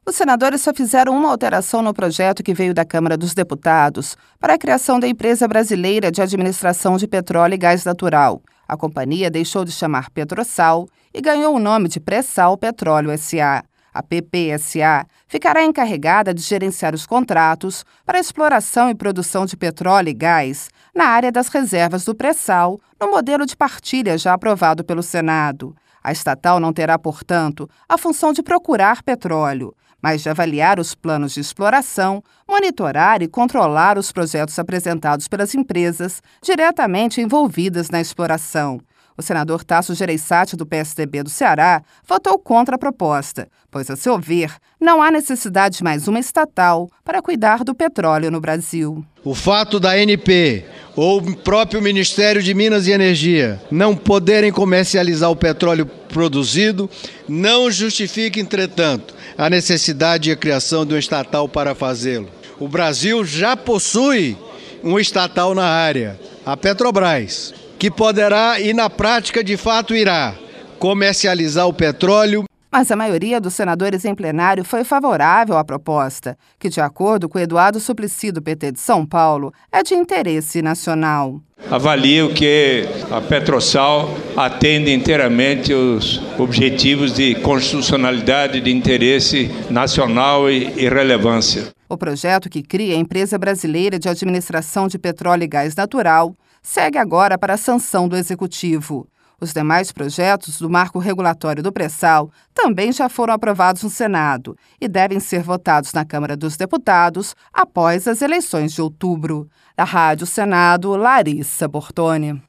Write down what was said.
Os senadores só fizeram uma alteração no projeto que veio da Câmara dos Deputados para a criação da Empresa Brasileira de Administração de Petróleo e Gás Natural. A companhia deixou de chamar Petrosal e ganhou o nome de Pré-Sal Petróleo S.A. A PPSA ficará encarregada de gerenciar os contratos para a exploração e produção de petróleo e gás na área das reservas do pré-sal, no modelo de partilha já aprovado pelo Senado. A estatal não terá, portanto, a função de procurar petróleo, mas de avaliar os planos de exploração, monitorar e controlar os projetos apresentados pelas empresas diretamente envolvidas na exploração. O senador Tasso Gereissati, do PSDB do Ceará, votou contra a proposta, pois, a seu ver, não há necessidade de mais uma estatal para cuidar do petróleo no Brasil. O fato da ANP ou o próprio Ministério de Minas e Energia não poderem comercializar o petróleo produzido não justifica, entretanto, a necessidade e a criação de um estatal para fazê-lo. O Brasil já possui um estatal na área, a Petrobras, que poderá e na prática de fato irá comercializar o petróleo. Mas a maioria dos senadores em plenário foi favorável à proposta, que, de acordo com Eduardo Suplicy, do PT de São Paulo, é de interesse nacional. Avalio que a Petrosal atende inteiramente os objetivos de constitucionalidade, de interesse nacional e relevância. O projeto que cria a Empresa Brasileira de Administração de Petróleo e Gás Natural segue agora para a sanção do Executivo. Os demais projetos do marco regulatório do pré-sal também já foram aprovados no Senado e devem ser votados na Câmara dos Deputados após as eleições de outubro. Da Rádio Senado, Larissa Bortoni.